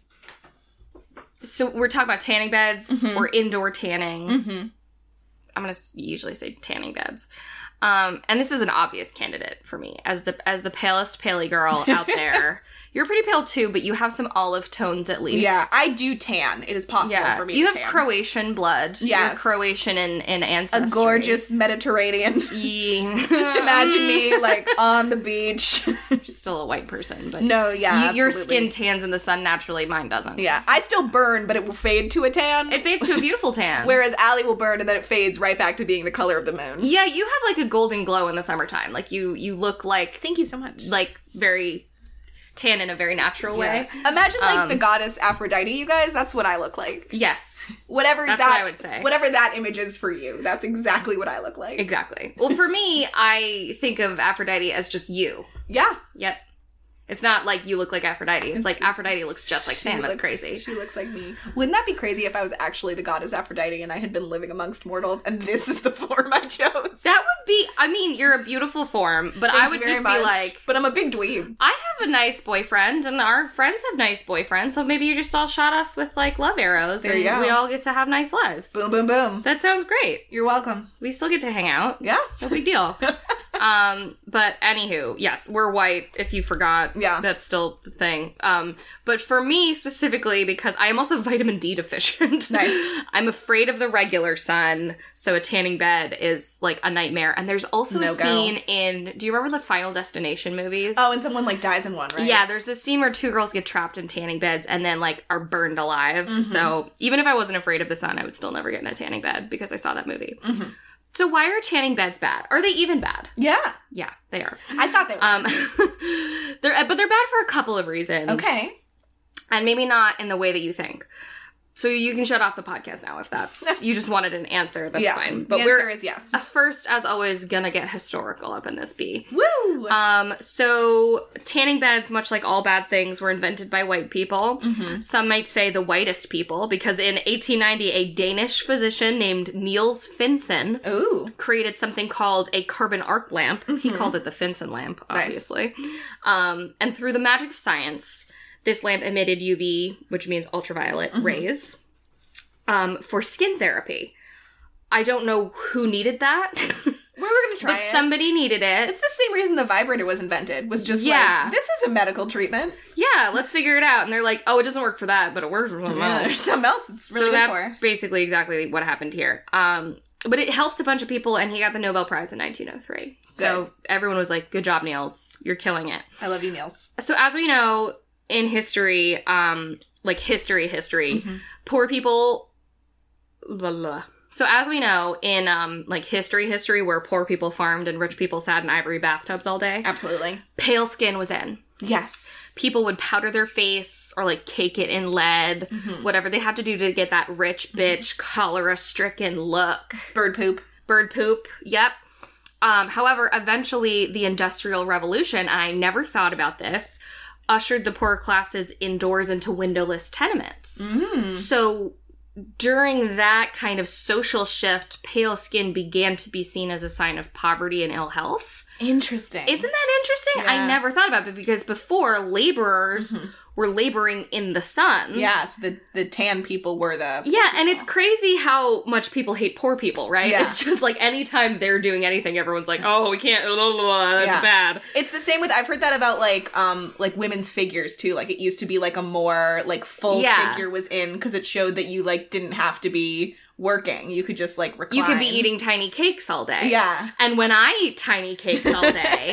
So we're talking about tanning beds Mhm. or indoor tanning. Mm-hmm. I'm gonna s- usually say tanning beds, um, and this is an obvious candidate for me as the as the palest paley girl out there. You're pretty pale too, but you have some olive tones at least. Yeah, I do tan. It is possible yeah. for me You to have tan. Croatian blood. You're Yes. Croatian in in A ancestry. gorgeous Mediterranean. Yeah. Just imagine me, like, on the beach. You're still a white person, but No, yeah, you, your absolutely. skin tans in the sun naturally. Mine doesn't. Yeah, I still burn, but it will fade to a tan. It fades to a beautiful tan. Whereas Allie will burn and then it fades right back to being the color of the moon. Yeah, you have like a golden glow in the summertime. Like you, you look like Thank you so much. like very tan in a very natural way. Yeah. Imagine like Um, the goddess Aphrodite, you guys. That's what I look like. Yes, Whatever That's that what I would say. Whatever that image is for you, that's exactly what I look like. exactly. Well, for me, I think of Aphrodite as just you. Yeah. Yep. It's not like you look like Aphrodite. It's like Aphrodite looks just like Sam. She That's looks- crazy. She looks like me. Wouldn't that be crazy if I was actually the goddess Aphrodite and I had been living amongst mortals and this is the form I chose? That would be, I mean, you're a beautiful form, but Thank I you would very just much. be like, But I'm a big dweeb. I have a nice boyfriend and our friends have nice boyfriends, so maybe you just all shot us with like love arrows There and you go. we all get to have nice lives. Boom, boom, boom. That sounds great. You're welcome. We still get to hang out. Yeah. No big deal. um, but anywho, yes, we're white, if you forgot. Yeah. That's still the thing. Um, but for me specifically, because I am also vitamin D deficient. Nice. I'm afraid of the regular sun, so a tanning bed is like a nightmare. And there's also No a go. scene in, do you remember the Final Destination movies? Oh, and someone like dies in one, right? Yeah, there's this scene where two girls get trapped in tanning beds and then like are burned alive. Mhm. So even if I wasn't afraid of the sun, I would still never get in a tanning bed because I saw that movie. Mhm. So why are tanning beds bad? Are they even bad? Yeah. Yeah, they are. I thought they were. Um, they're but they're bad for a couple of reasons. okay. and maybe not in the way that you think. So you can shut off the podcast now if that's you just wanted an answer. That's yeah. fine. But But the answer we're is yes. uh, first, as always, gonna get historical up in this bee. Woo! Um, so tanning beds, much like all bad things, were invented by white people. Mhm. Some might say the whitest people, because in eighteen ninety, a Danish physician named Niels Finsen Ooh. created something called a carbon arc lamp. He Mhm. called it the Finsen lamp, Nice. obviously. Um, and through the magic of science, this lamp emitted U V, which means ultraviolet Mhm. rays, um, for skin therapy. I don't know who needed that, We were gonna try but it. somebody needed it. It's the same reason the vibrator was invented. Was just Yeah. like, this is a medical treatment. Yeah, let's figure it out. And they're like, oh, it doesn't work for that, but it works for something Yeah, else. there's something else it's really so good that's for. basically exactly what happened here. Um, but it helped a bunch of people, and he got the Nobel Prize in nineteen oh three. So everyone was like, good job, Niels. You're killing it. I love you, Niels. So as we know, in history, um, like history, history, Mhm. poor people... Blah, blah. So as we know, in um, like history, history, where poor people farmed and rich people sat in ivory bathtubs all day, Absolutely. pale skin was in. Yes. People would powder their face or like cake it in lead, Mhm. whatever they had to do to get that rich bitch cholera-stricken look. Bird poop. Bird poop, yep. Um, however, eventually the Industrial Revolution, and I never thought about this, ushered the poorer classes indoors into windowless tenements. Mm. So during that kind of social shift, pale skin began to be seen as a sign of poverty and ill health. Interesting. Isn't that interesting? Yeah. I never thought about it because before, laborers mm-hmm. were laboring in the sun. Yeah, so the, the tan people were the... Yeah, people. And it's crazy how much people hate poor people, right? Yeah. It's just like anytime they're doing anything, everyone's like, oh, we can't, blah, blah, blah, that's yeah. bad. It's the same with, I've heard that about like, um, like women's figures too. Like it used to be like a more like full yeah. figure was in because it showed that you like didn't have to be working. You could just like recline. You could be eating tiny cakes all day. Yeah. And when I eat tiny cakes all day,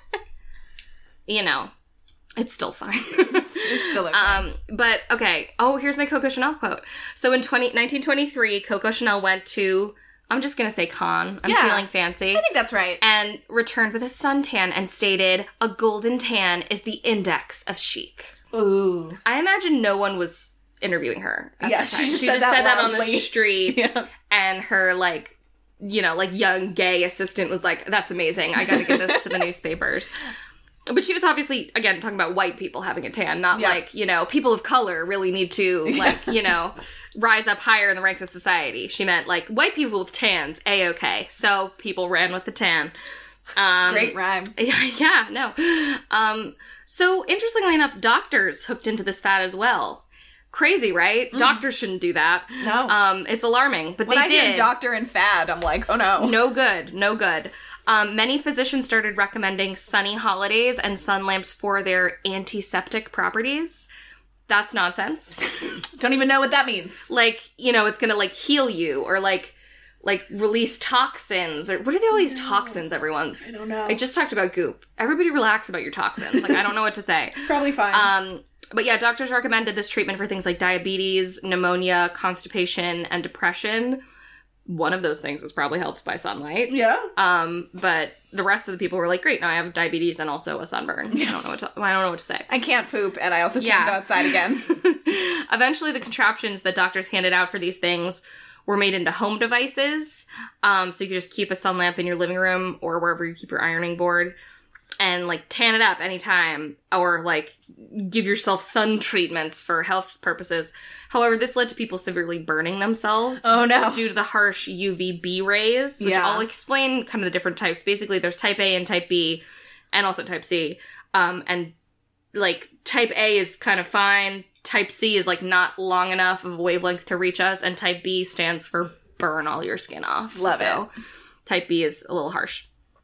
you know, it's still fine. it's, it's still okay. Um, but, okay. Oh, here's my Coco Chanel quote. So in twenty, nineteen twenty-three, Coco Chanel went to, I'm just going to say Cannes. I'm yeah. feeling fancy. I think that's right. And returned with a suntan and stated, a golden tan is the index of chic. Ooh. I imagine no one was interviewing her at yeah, that time. she just she said, just that, said that on loudly. the street. yeah. And her, like, you know, like, young gay assistant was like, that's amazing. I gotta get this to the newspapers. But she was obviously, again, talking about white people having a tan, not yeah. like, you know, people of color really need to, like, you know, rise up higher in the ranks of society. She meant, like, white people with tans, A-okay. So people ran with the tan. Um, Great rhyme. Yeah, yeah, no. Um, so, interestingly enough, doctors hooked into this fad as well. Crazy, right? Mm. Doctors shouldn't do that. No. Um, it's alarming, but when they I did. hear doctor and fad, I'm like, oh no. No good, no good. Um, many physicians started recommending sunny holidays and sun lamps for their antiseptic properties. That's nonsense. Don't even know what that means. Like, you know, it's gonna, like, heal you or, like, like, release toxins. Or what are all these toxins, everyone's? I don't know. I just talked about goop. Everybody relax about your toxins. Like, I don't know what to say. It's probably fine. Um, but yeah, doctors recommended this treatment for things like diabetes, pneumonia, constipation, and depression. One of those things was probably helped by sunlight. Yeah. Um, but the rest of the people were like, great, now I have diabetes and also a sunburn. I don't know what to, I don't know what to say. I can't poop, and I also can't Yeah. go outside again. Eventually, the contraptions that doctors handed out for these things were made into home devices. Um, so you could just keep a sun lamp in your living room or wherever you keep your ironing board and, like, tan it up anytime or, like, give yourself sun treatments for health purposes. However, this led to people severely burning themselves. Oh, no. Due to the harsh U V B rays, which Yeah. I'll explain kind of the different types. Basically, there's type A and type B and also type C. Um, and, like, type A is kind of fine. Type C is, like, not long enough of a wavelength to reach us. And type B stands for burn all your skin off. Love so, it. Type B is a little harsh.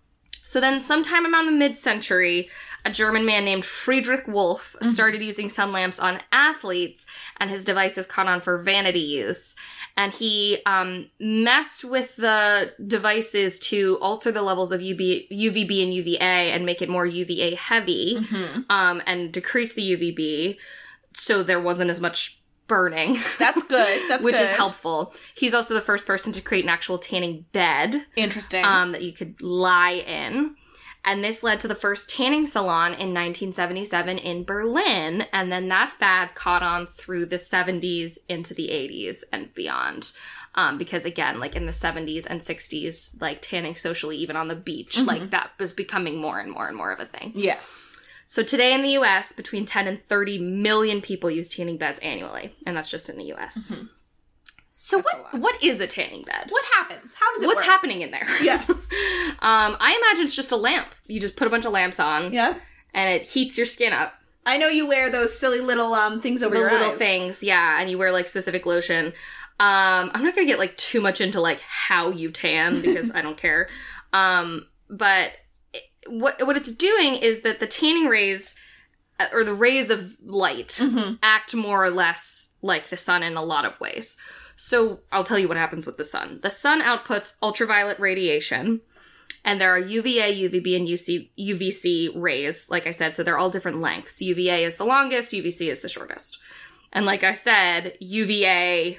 So then sometime around the mid-century, a German man named Friedrich Wolff Mm-hmm. started using sun lamps on athletes, and his devices caught on for vanity use. And he um, messed with the devices to alter the levels of U V, U V B and U V A and make it more U V A heavy, Mm-hmm. um, and decrease the U V B so there wasn't as much burning. That's good. That's which good. is helpful. He's also the first person to create an actual tanning bed. Interesting. Um, that you could lie in. And this led to the first tanning salon in nineteen seventy-seven in Berlin. And then that fad caught on through the seventies into the eighties and beyond. Um, because again, like in the seventies and sixties, like tanning socially, even on the beach, Mm-hmm. like that was becoming more and more and more of a thing. Yes. So today in the U S, between ten and thirty million people use tanning beds annually. And that's just in the U S. Mm-hmm. So That's a what lot. what is a tanning bed? What happens? How does it What's work? happening in there? Yes. um, I imagine it's just a lamp. You just put a bunch of lamps on, Yeah. and it heats your skin up. I know you wear those silly little um things over The your little eyes. things, yeah, and you wear like specific lotion. Um, I'm not gonna get like too much into like how you tan because I don't care. Um, but it, what what it's doing is that the tanning rays uh, or the rays of light Mhm. act more or less like the sun in a lot of ways. So I'll tell you what happens with the sun. The sun outputs ultraviolet radiation, and there are U V A, U V B, and U C, U V C rays, like I said, so they're all different lengths. U V A is the longest, U V C is the shortest. And like I said, U V A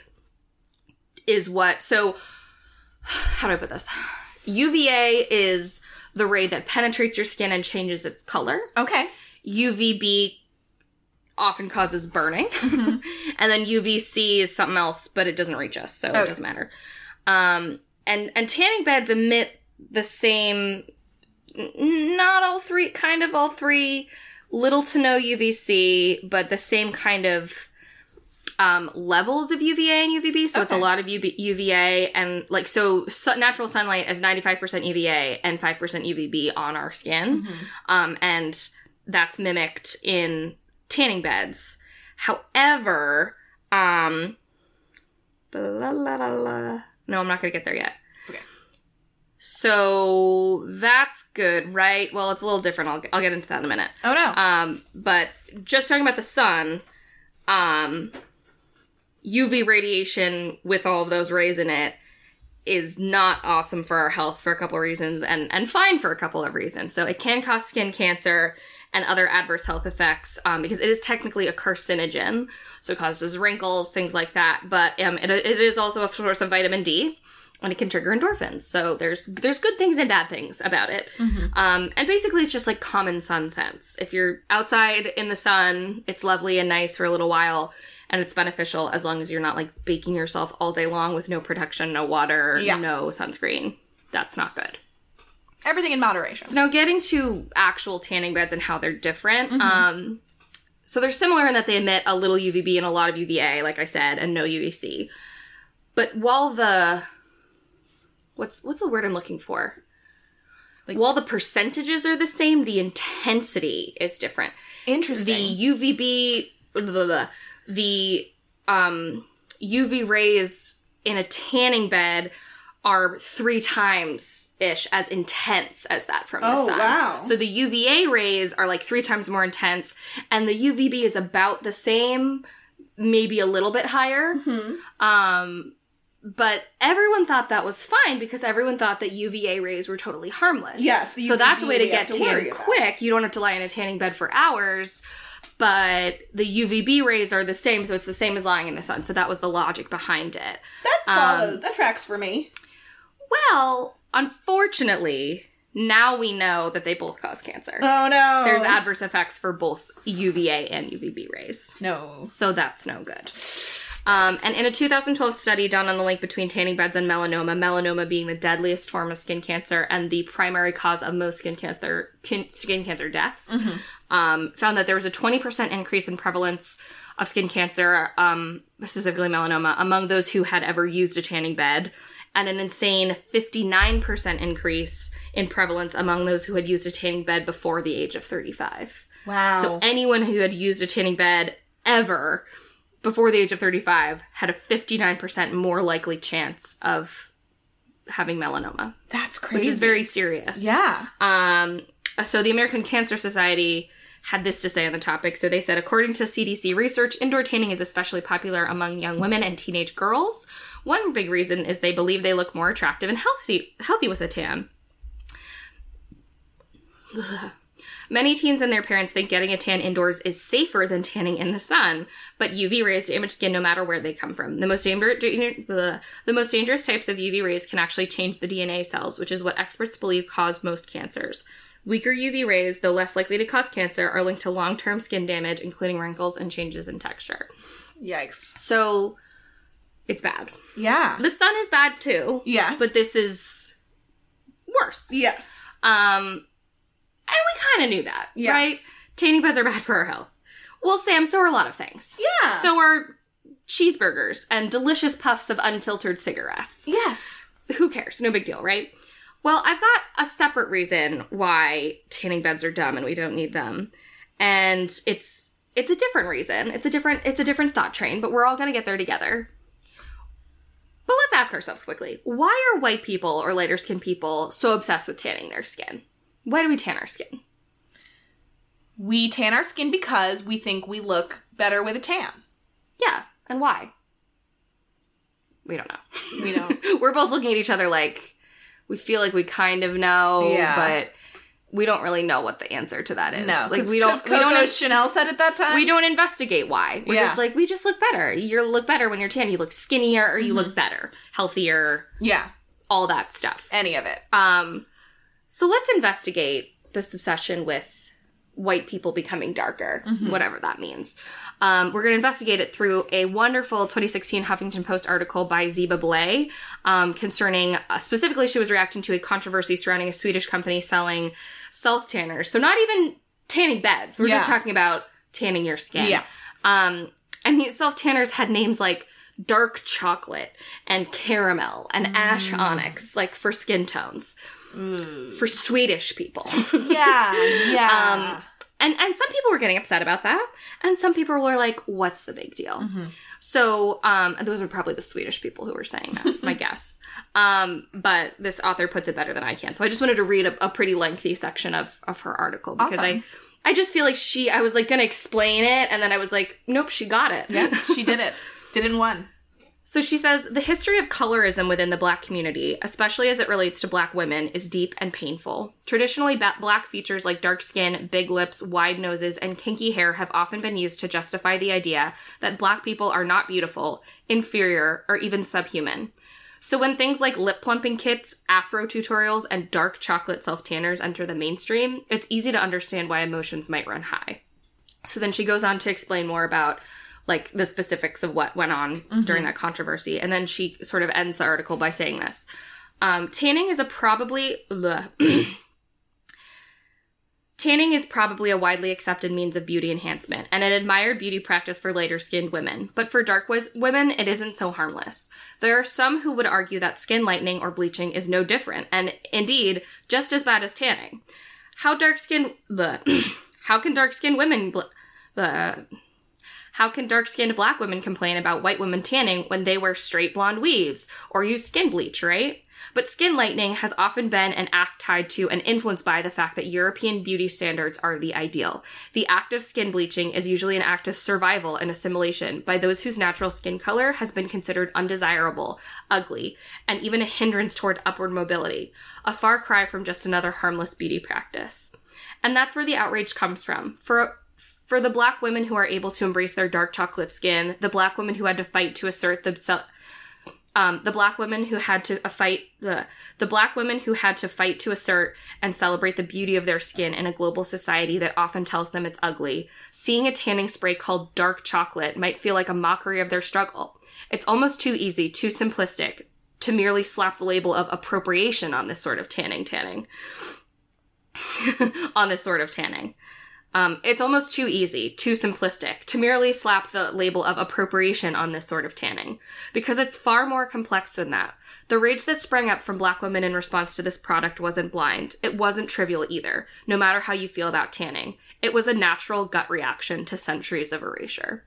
is what, so, how do I put this? U V A is the ray that penetrates your skin and changes its color. Okay. U V B often causes burning. Mm-hmm. And then U V C is something else, but it doesn't reach us, so Okay. it doesn't matter. Um, and, and tanning beds emit the same, n- not all three, kind of all three, little to no U V C, but the same kind of um, levels of U V A and U V B. So okay. It's a lot of U V, U V A and like, so su- natural sunlight is ninety-five percent U V A and five percent U V B on our skin. Mm-hmm. Um, and that's mimicked in tanning beds. However, um, blah, blah, blah, blah. No, I'm not going to get there yet. Okay. So that's good, right? Well, it's a little different. I'll, I'll get into that in a minute. Oh, no. Um, but just talking about the sun, um, U V radiation with all of those rays in it is not awesome for our health for a couple of reasons and, and fine for a couple of reasons. So it can cause skin cancer and other adverse health effects um, because it is technically a carcinogen. So it causes wrinkles, things like that. But um, it, it is also a source of vitamin D. And it can trigger endorphins. So there's there's good things and bad things about it. Mm-hmm. Um, and basically it's just like common sun sense. If you're outside in the sun, it's lovely and nice for a little while. And it's beneficial as long as you're not like baking yourself all day long with no protection, no water, yeah. no sunscreen. That's not good. Everything in moderation. So now getting to actual tanning beds and how they're different. Mm-hmm. Um, so they're similar in that they emit a little U V B and a lot of U V A, like I said, and no U V C. But while the... What's what's the word I'm looking for? Like, while the percentages are the same, the intensity is different. Interesting. The U V B, blah, blah, blah, the um, U V rays in a tanning bed are three times-ish as intense as that from the oh, sun. Oh, wow. So the U V A rays are like three times more intense, and the U V B is about the same, maybe a little bit higher. Mm-hmm. Um... But everyone thought that was fine because everyone thought that U V A rays were totally harmless. Yes. So that's a way to get tan quick. You don't have to lie in a tanning bed for hours. But the U V B rays are the same, so it's the same as lying in the sun. So that was the logic behind it. That follows. Um, that tracks for me. Well, unfortunately, now we know that they both cause cancer. Oh, no. There's adverse effects for both U V A and U V B rays. No. So that's no good. Um, and in a two thousand twelve study done on the link between tanning beds and melanoma, melanoma being the deadliest form of skin cancer and the primary cause of most skin cancer skin cancer deaths, mm-hmm. um, found that there was a twenty percent increase in prevalence of skin cancer, um, specifically melanoma, among those who had ever used a tanning bed, and an insane fifty-nine percent increase in prevalence among those who had used a tanning bed before the age of thirty-five. Wow. So anyone who had used a tanning bed ever before the age of thirty-five had a fifty-nine percent more likely chance of having melanoma. That's crazy. Which is very serious. Yeah. Um, so the American Cancer Society had this to say on the topic. So they said, according to C D C research, indoor tanning is especially popular among young women and teenage girls. One big reason is they believe they look more attractive and healthy, healthy with a tan. Many teens and their parents think getting a tan indoors is safer than tanning in the sun, but U V rays damage skin no matter where they come from. The most, danger- the most dangerous types of U V rays can actually change the D N A cells, which is what experts believe cause most cancers. Weaker U V rays, though less likely to cause cancer, are linked to long-term skin damage, including wrinkles and changes in texture. Yikes. So, it's bad. Yeah. The sun is bad, too. Yes. But this is worse. Yes. Um... And we kind of knew that, yes. right? Tanning beds are bad for our health. Well, Sam, so are a lot of things. Yeah. So are cheeseburgers and delicious puffs of unfiltered cigarettes. Yes. Who cares? No big deal, right? Well, I've got a separate reason why tanning beds are dumb and we don't need them. And it's it's a different reason. It's a different it's a different thought train, but we're all going to get there together. But let's ask ourselves quickly. Why are white people or lighter skinned people so obsessed with tanning their skin? Why do we tan our skin? We tan our skin because we think we look better with a tan. Yeah. And why? We don't know. We don't. We're both looking at each other like, we feel like we kind of know, yeah. but we don't really know what the answer to that is. No. Like we don't, Coco we don't Chanel said at that time. We don't investigate why. We're yeah. just like, we just look better. You look better when you're tan. You look skinnier or you mm-hmm. look better. Healthier. Yeah. All that stuff. Any of it. Um... So let's investigate this obsession with white people becoming darker, mm-hmm. whatever that means. Um, we're going to investigate it through a wonderful twenty sixteen Huffington Post article by Ziba Blay um, concerning, uh, specifically she was reacting to a controversy surrounding a Swedish company selling self-tanners. So not even tanning beds. We're yeah. just talking about tanning your skin. Yeah. Um, And these self-tanners had names like dark chocolate and caramel and mm. ash onyx, like for skin tones. Mm. For Swedish people. Yeah, yeah. Um, and, and some people were getting upset about that. And some people were like, what's the big deal? Mm-hmm. So um, those are probably the Swedish people who were saying that, is my guess. Um, but this author puts it better than I can. So I just wanted to read a, a pretty lengthy section of, of her article. Because awesome. I, I just feel like she, I was like going to explain it. And then I was like, nope, she got it. Yeah, she did it. Did it in one. So she says, the history of colorism within the Black community, especially as it relates to Black women, is deep and painful. Traditionally, ba- Black features like dark skin, big lips, wide noses, and kinky hair have often been used to justify the idea that Black people are not beautiful, inferior, or even subhuman. So when things like lip-plumping kits, afro tutorials, and dark chocolate self-tanners enter the mainstream, it's easy to understand why emotions might run high. So then she goes on to explain more about like the specifics of what went on mm-hmm. during that controversy. And then she sort of ends the article by saying this. Um, tanning is a probably... Tanning is probably a widely accepted means of beauty enhancement and an admired beauty practice for lighter-skinned women. But for dark w- women, it isn't so harmless. There are some who would argue that skin lightening or bleaching is no different, and indeed, just as bad as tanning. How dark-skinned... How can dark-skinned women... Bl- How can dark-skinned Black women complain about white women tanning when they wear straight blonde weaves or use skin bleach, right? But skin lightening has often been an act tied to and influenced by the fact that European beauty standards are the ideal. The act of skin bleaching is usually an act of survival and assimilation by those whose natural skin color has been considered undesirable, ugly, and even a hindrance toward upward mobility, a far cry from just another harmless beauty practice. And that's where the outrage comes from. For For the Black women who are able to embrace their dark chocolate skin, the Black women who had to fight to assert the, um, the Black women who had to uh, fight the the Black women who had to fight to assert and celebrate the beauty of their skin in a global society that often tells them it's ugly. Seeing a tanning spray called dark chocolate might feel like a mockery of their struggle. It's almost too easy, too simplistic, to merely slap the label of appropriation on this sort of tanning, tanning, on this sort of tanning. Um, it's almost too easy, too simplistic, to merely slap the label of appropriation on this sort of tanning, because it's far more complex than that. The rage that sprang up from Black women in response to this product wasn't blind. It wasn't trivial either, no matter how you feel about tanning. It was a natural gut reaction to centuries of erasure.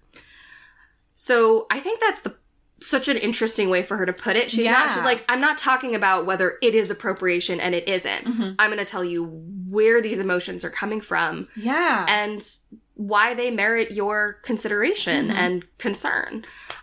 So I think that's the such an interesting way for her to put it. She's yeah. not, she's like, I'm not talking about whether it is appropriation and it isn't. Mm-hmm. I'm going to tell you where these emotions are coming from. Yeah. And why they merit your consideration mm-hmm. and concern.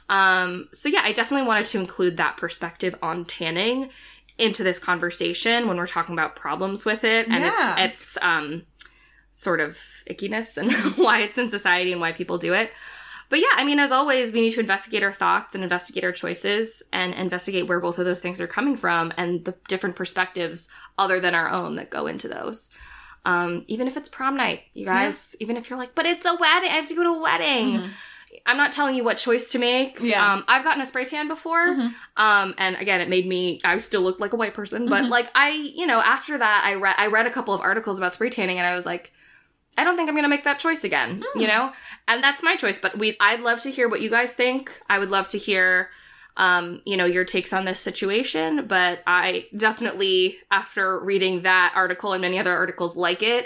Um, so yeah, I definitely wanted to include that perspective on tanning into this conversation when we're talking about problems with it and yeah. its, its um, sort of ickiness and why it's in society and why people do it. But yeah, I mean, as always, we need to investigate our thoughts and investigate our choices and investigate where both of those things are coming from and the different perspectives other than our own that go into those. Um, even if it's prom night, you guys, yeah. even if you're like, but it's a wedding, I have to go to a wedding. Mm-hmm. I'm not telling you what choice to make. Yeah. Um, I've gotten a spray tan before. Mm-hmm. Um, and again, it made me, I still look like a white person. But mm-hmm. like I, you know, after that, I read, I read a couple of articles about spray tanning and I was like, I don't think I'm going to make that choice again, mm. you know? And that's my choice. But we, I'd love to hear what you guys think. I would love to hear, um, you know, your takes on this situation. But I definitely, after reading that article and many other articles like it,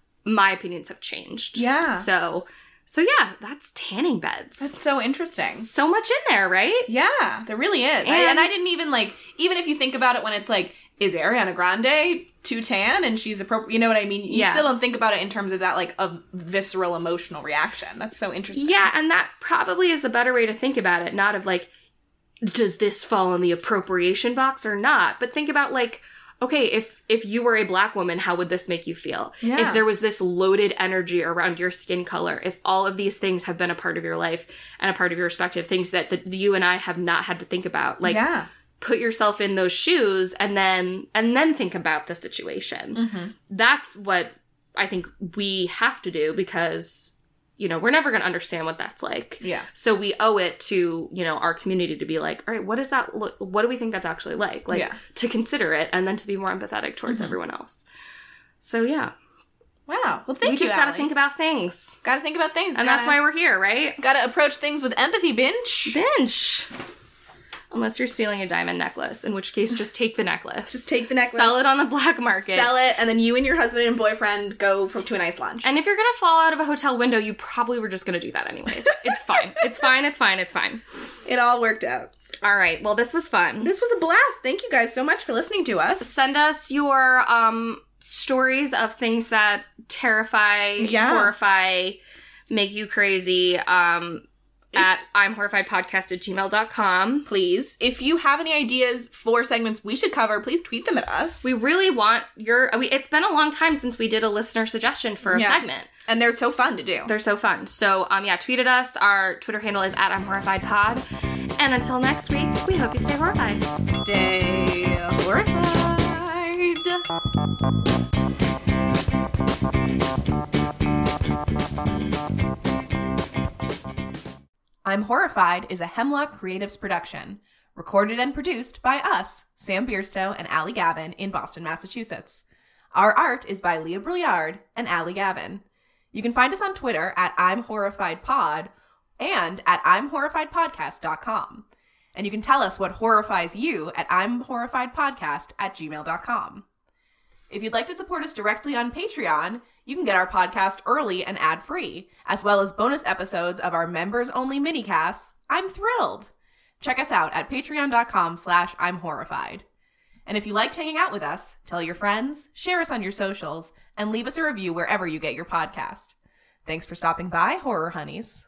my opinions have changed. Yeah. So, so yeah, that's tanning beds. That's so interesting. So much in there, right? Yeah, there really is. And I, and I didn't even, like, even if you think about it when it's like, is Ariana Grande too tan and she's appropriate? You know what I mean? You yeah. still don't think about it in terms of that, like, a visceral emotional reaction. That's so interesting. Yeah, and that probably is the better way to think about it. Not of, like, does this fall in the appropriation box or not? But think about, like, okay, if if you were a Black woman, how would this make you feel? Yeah. If there was this loaded energy around your skin color, if all of these things have been a part of your life and a part of your perspective, things that, that you and I have not had to think about. Like, yeah. put yourself in those shoes and then and then think about the situation. Mm-hmm. That's what I think we have to do because, you know, we're never going to understand what that's like. Yeah. So we owe it to, you know, our community to be like, all right, what does that look, what do we think that's actually like? Like, yeah. to consider it and then to be more empathetic towards mm-hmm. everyone else. So, yeah. Wow. Well, thank we you, just gotta Allie. think about things. Gotta think about things. And gotta, that's why we're here, right? Gotta approach things with empathy, Binge. Binge. Unless you're stealing a diamond necklace, in which case just take the necklace. Just take the necklace. Sell it on the black market. Sell it, and then you and your husband and boyfriend go for, to a nice lunch. And if you're gonna fall out of a hotel window, you probably were just gonna do that anyways. It's fine. It's fine. It's fine. It's fine. It all worked out. All right. Well, this was fun. This was a blast. Thank you guys so much for listening to us. Send us your um stories of things that terrify, Yeah. horrify, make you crazy. Um. At I'm horrified podcast at gmail dot com. Please. If you have any ideas for segments we should cover, please tweet them at us. We really want your... We, it's been a long time since we did a listener suggestion for a Yeah. segment. And they're so fun to do. They're so fun. So, um, yeah, tweet at us. Our Twitter handle is at I'm horrified pod. And until next week, we hope you stay horrified. Stay horrified. I'm Horrified is a Hemlock Creatives production, recorded and produced by us, Sam Bierstow and Allie Gavin in Boston, Massachusetts. Our art is by Leah Brouillard and Allie Gavin. You can find us on Twitter at I'm Horrified Pod and at I'm Horrified Podcast dot com. And you can tell us what horrifies you at I'm Horrified Podcast at gmail dot com. If you'd like to support us directly on Patreon, you can get our podcast early and ad-free, as well as bonus episodes of our members-only minicasts. I'm thrilled! Check us out at patreon dot com slash I'm horrified. And if you liked hanging out with us, tell your friends, share us on your socials, and leave us a review wherever you get your podcast. Thanks for stopping by, Horror Honeys.